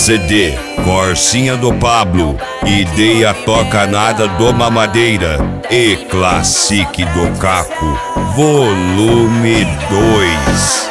ZD, Corsinha do Pablo, Ideia Toca Nada do Mamadeira e Classic do Caco, volume 2.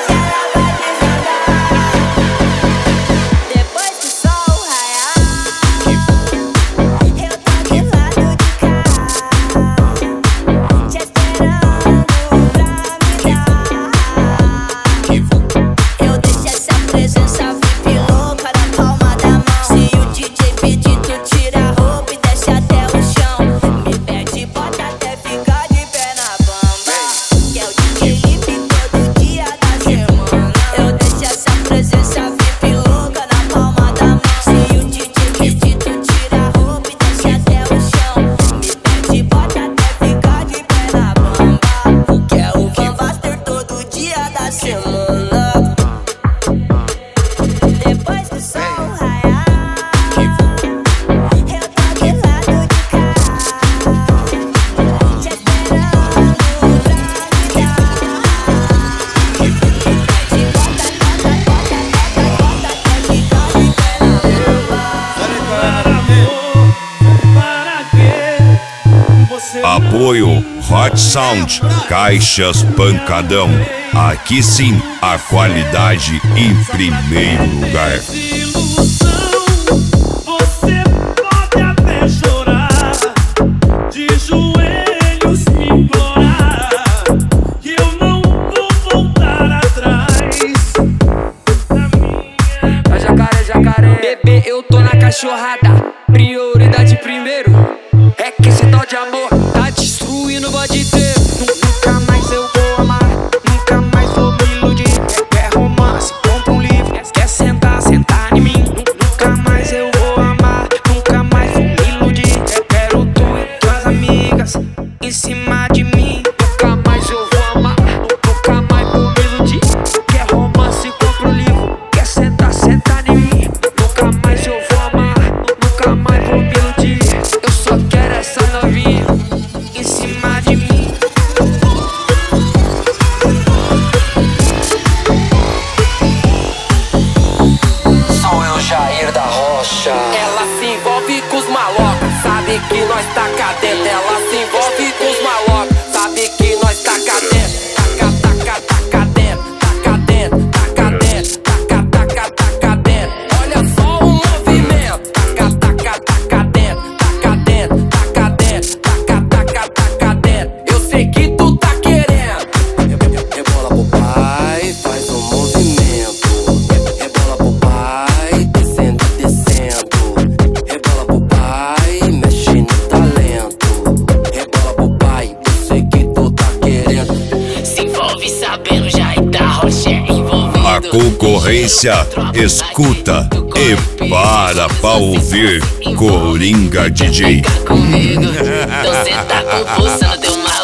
Apoio Hot Sound, Caixas Pancadão. Aqui sim, a qualidade em primeiro lugar. Você pode até chorar, de joelhos me implorar, que eu não vou voltar atrás. Jacaré, jacaré, bebê, eu tô na cachorrada. Prioridade primeiro, é que esse tal de amor tá destruindo o bode inteiro. Nunca mais eu vou amar, nunca mais vou me iludir. Quer romance, compra um livro. Quer sentar, sentar em mim. Nunca mais eu vou amar, nunca mais vou me iludir. Quero tu e tuas amigas em cima de mim. Nunca mais eu vou amar, nunca mais vou me iludir. Quer romance, compra um livro. Quer sentar, sentar em mim. Nunca mais eu vou amar, nunca mais vou me iludir. Eu só quero essa novinha em cima de mim. Sou eu, Jair da Rocha. Ela se envolve com os malocas, sabe que nós tá cadê? Ela se envolve com os malocas, sabe que nós tá cadê? Taca, taca, taca dentro, taca dentro, taca dentro, taca, taca, taca dentro. Olha só o movimento. Taca, taca, taca dentro, taca dentro, taca dentro, taca, taca, taca dentro. Eu sei que tu tá querendo. Rebola pro pai, faz um movimento. Rebola pro pai, descendo, descendo. Rebola pro pai, mexe no talento. Rebola pro pai, eu sei que tu tá querendo. Se envolve sabendo, já da rocha envolvido. A concorrência escuta e para pra ouvir Coringa DJ. Comigo, então cê tá com força no teu mar.